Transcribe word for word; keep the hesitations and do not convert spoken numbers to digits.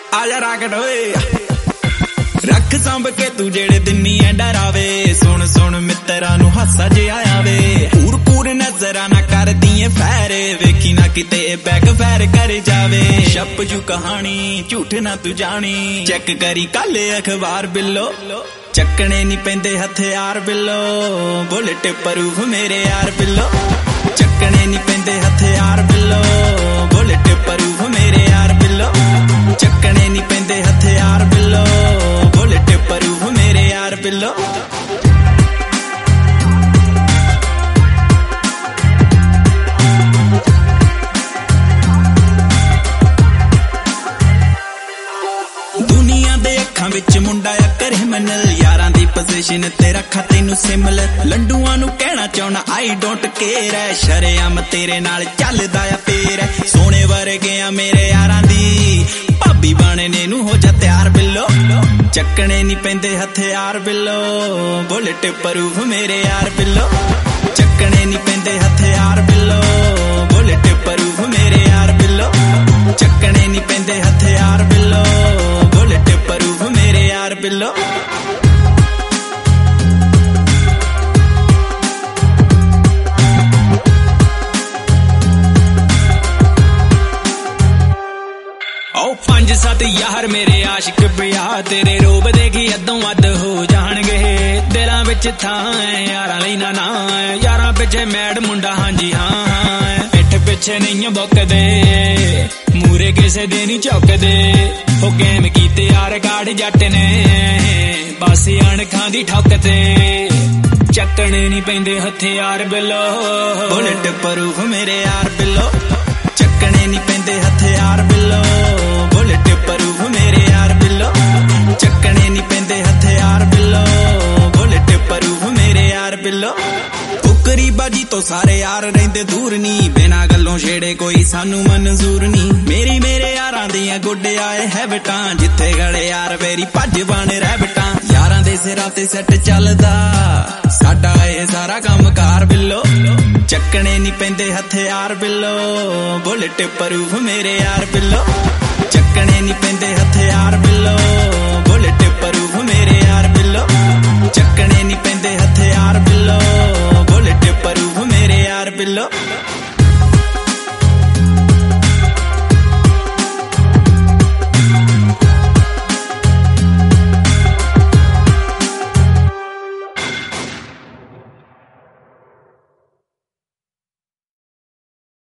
आजा राकेट ओए रख संभ के तू जेड़े दिनी है डरावे सुन सुन मित्रा नू हासा जिहा आवे पूर पूर नजरा ना कर दिए फैर वेखी ना किते बैक फैर कर जावे छप जू कहानी झूठ ना तू जानी चेक करी कल अखबार बिल्लो चकने नी पेंदे हथियार बिल्लो बुलेट प्रूफ मेरे यार बिल्लो चकने नी पेंदे हथियार बिल्लो बुलेट प्रूफ मेरे यार बिल्लो चकने नी पेंदे हथियार बिल्लो बुलेट प्रूफ मेरे यार बिल्लो दुनिया दे अखां विच मुंडा आ क्रिमिनल यारां दी पोजीशन ते रखा तैनू सिमल लंडूआं नू कहना चाहना आई डोंट केयर है शरेआम तेरे नाल चलदा आ पेर है सोने वर्गे आ मेरे यारां दी भाभी बनने नू हो जा तैयार बिल्लो चकने नी पेंदे हथियार बिल्लो बुलेट प्रूफ मेरे यार बिल्लो चकने नी पेंदे हथियार बिल्लो बुलेट प्रूफ मेरे यार बिल्लो चकने नी पेंदे हथियार बिल्लो बुलेट प्रूफ मेरे यार बिल्लो पंज सत यार मेरे आशिक पिया तेरे रूप देखी अदों अद हो जाणगे दिलां विच थां है यारां लई ना ना यारां पिछे मैड मुंडा हां जी हां हां पिठ पिछे नहीं बुकदे मूरे किसे दे नहीं चुकदे हो गेम कीते यार गाड़ जट ने बस अणखां दी ठोकते चकने नहीं पेंदे हथियार बिल्लो बुलेट प्रूफ मेरे यार बिल्लो चकने नहीं पेंदे हथियार बिल्लो बुलेट प्रूफ मेरे यार बिल्लो चकने नहीं पेंदे हथियार बिल्लो बुलेट प्रूफ मेरे यार बिल्लो फुकरी बाजी तो सारे यार रहिंदे दूर नी बिना गल्लों छेड़े कोई सानू मंजूर नी मेरी मेरे यारां दियां गुड्डे आए हैबिटां जिथे गड़े यार मेरी भज बन रैबिटां यारां दे सिरां ते सैट चलदा साडा ए सारा काम कार बिल्लो चकने नी पेंदे हथियार बिल्लो बुलेट प्रूफ मेरे यार बिल्लो चकने नी पेंदे हथियार बिल्लो बुलेट प्रूफ मेरे यार बिल्लो चकने नी पेंदे हथियार बिल्लो बुलेट प्रूफ मेरे यार बिल्लो।